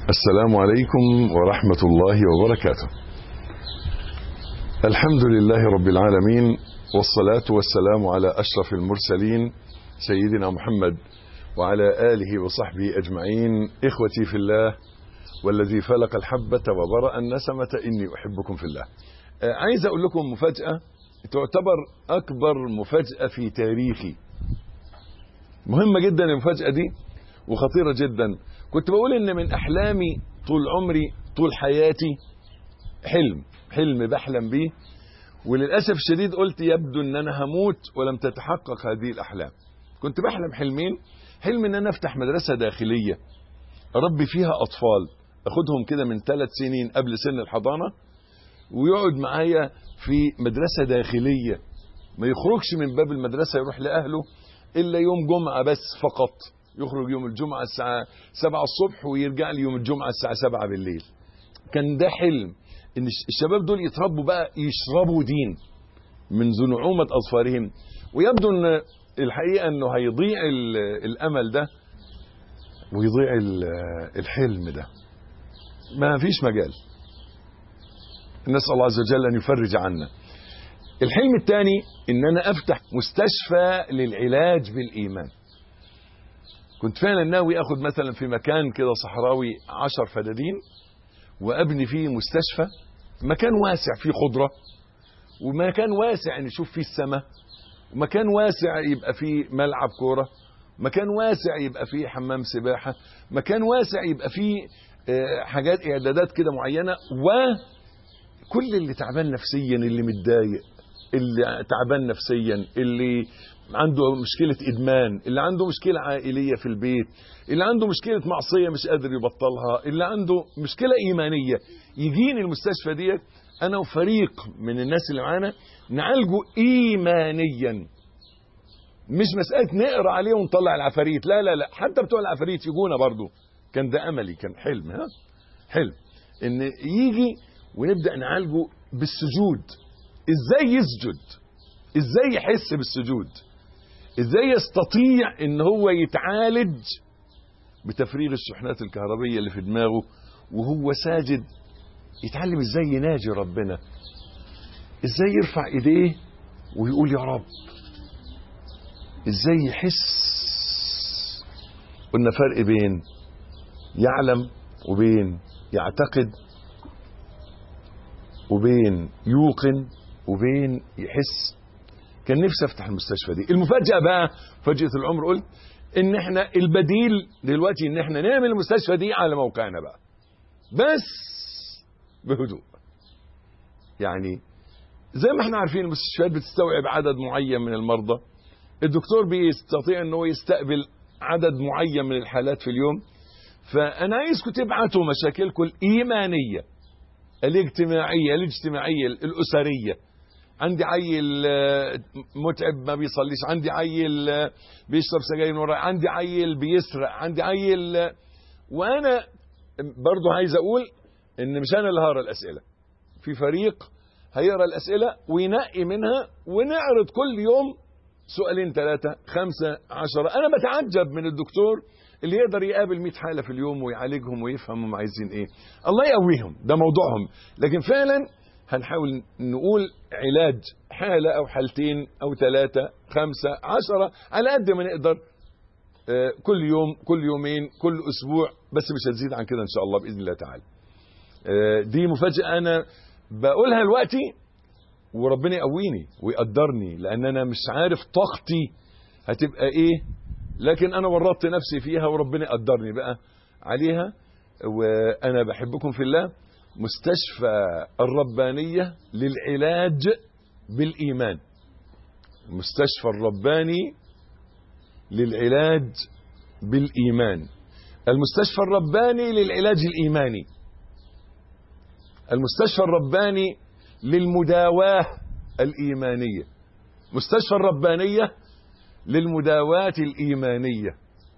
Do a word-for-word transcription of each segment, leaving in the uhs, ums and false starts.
السلام عليكم ورحمة الله وبركاته. الحمد لله رب العالمين، والصلاة والسلام على أشرف المرسلين سيدنا محمد وعلى آله وصحبه أجمعين. إخوتي في الله والذي فلق الحبة وبرأ النسمة إني أحبكم في الله. عايز أقول لكم مفاجأة تعتبر أكبر مفاجأة في تاريخي، مهمة جدا المفاجأة دي وخطيرة جدا. كنت بقول ان من احلامي طول عمري طول حياتي حلم حلم بحلم بيه، وللأسف الشديد قلت يبدو ان انا هموت ولم تتحقق هذه الاحلام. كنت بحلم حلمين، حلم ان انا افتح مدرسة داخلية اربي فيها اطفال، اخدهم كده من ثلاث سنين قبل سن الحضانة ويقعد معايا في مدرسة داخلية، ما يخرجش من باب المدرسة يروح لأهله إلا يوم جمعة بس فقط، يخرج يوم الجمعة الساعة سبعة الصبح ويرجع لي يوم الجمعة الساعة سبعة بالليل. كان ده حلم، إن الشباب دول يتربوا بقى يشربوا دين منذ نعومة أظفارهم. ويبدو أن الحقيقة أنه هيضيع الأمل ده ويضيع الحلم ده، ما فيش مجال. نسأل الله عز وجل أن يفرج عنا. الحلم الثاني ان انا افتح مستشفى للعلاج بالايمان. كنت فعلا ناوي اخد مثلا في مكان كده صحراوي عشر فدادين وابني فيه مستشفى، مكان واسع فيه خضرة، ومكان واسع نشوف فيه السماء، ومكان واسع يبقى فيه ملعب كورة، مكان واسع يبقى فيه حمام سباحة، مكان واسع يبقى فيه حاجات اعدادات كده معينة، وكل اللي تعبان نفسيا، اللي متضايق، اللي تعبان نفسيا، اللي عنده مشكلة إدمان، اللي عنده مشكلة عائلية في البيت، اللي عنده مشكلة معصية مش قادر يبطلها، اللي عنده مشكلة إيمانية، يجيني المستشفى ديت أنا وفريق من الناس اللي معانا نعالجه إيمانيا. مش مسألة نقرأ عليه ونطلع العفاريت، لا لا لا، حتى بتوع العفاريت يجونا برضو. كان ده أملي، كان حلم، ها حلم إن يجي ونبدأ نعالجه بالسجود. ازاي يسجد، ازاي يحس بالسجود، ازاي يستطيع ان هو يتعالج بتفريغ الشحنات الكهربية اللي في دماغه وهو ساجد، يتعلم ازاي يناجي ربنا، ازاي يرفع ايديه ويقول يا رب، ازاي يحس. قلنا فرق بين يعلم وبين يعتقد وبين يوقن وبين يحس. كان نفسي افتح المستشفى دي. المفاجأة بقى، فاجأة العمر، قلت ان احنا البديل دلوقتي ان احنا نعمل المستشفى دي على موقعنا بقى، بس بهدوء. يعني زي ما احنا عارفين المستشفيات بتستوعب عدد معين من المرضى، الدكتور بيستطيع ان هو يستقبل عدد معين من الحالات في اليوم. فانا عايزكم تبعتوا مشاكلكم الايمانية، الاجتماعية، الاجتماعية الأسرية. عندي عيل متعب ما بيصليش، عندي عيل بيشرب سجاير من ورايا، عندي عيل بيسرق، عندي عيل. وانا برضو عايز اقول ان مش انا اللي هقرا الاسئله، في فريق هيقرا الاسئله وينقي منها، ونعرض كل يوم سؤالين ثلاثه خمسه عشرة. انا بتعجب من الدكتور اللي يقدر يقابل مئة حالة في اليوم ويعالجهم ويفهم هم عايزين ايه. الله يقويهم، ده موضوعهم. لكن فعلا هنحاول نقول علاج حالة او حالتين او ثلاثة خمسة عشرة على قد ما نقدر، كل يوم كل يومين كل اسبوع، بس مش هتزيد عن كده ان شاء الله باذن الله تعالى. دي مفاجأة انا بقولها دلوقتي، وربنا يقويني ويقدرني، لان انا مش عارف طاقتي هتبقى ايه، لكن انا ورطت نفسي فيها وربنا قدرني بقى عليها. وانا بحبكم في الله. مستشفى الربانية للعلاج بالايمان، المستشفى الرباني للعلاج بالايمان، المستشفى الرباني للعلاج الايماني، المستشفى الرباني للمداواة الايمانية، مستشفى الربانية للمداواة الإيمانية،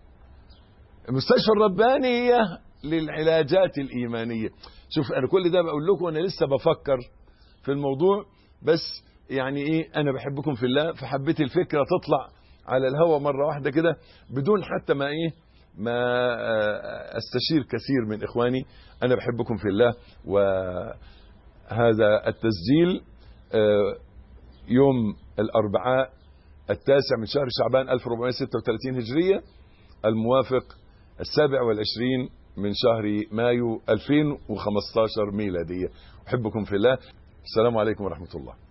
المستشفى الربانية للعلاجات الإيمانية. شوف أنا كل ده بقول لكم وأنا لسه بفكر في الموضوع، بس يعني إيه، أنا بحبكم في الله، فحبيت الفكرة تطلع على الهوا مرة واحدة كده بدون حتى ما إيه ما أستشير كثير من إخواني. أنا بحبكم في الله. وهذا التسجيل يوم الأربعاء التاسع من شهر شعبان ألف وأربعمائة وستة وثلاثين هجرية، الموافق السابع والعشرين من شهر مايو ألفين وخمسة عشر ميلادية. أحبكم في الله. السلام عليكم ورحمة الله.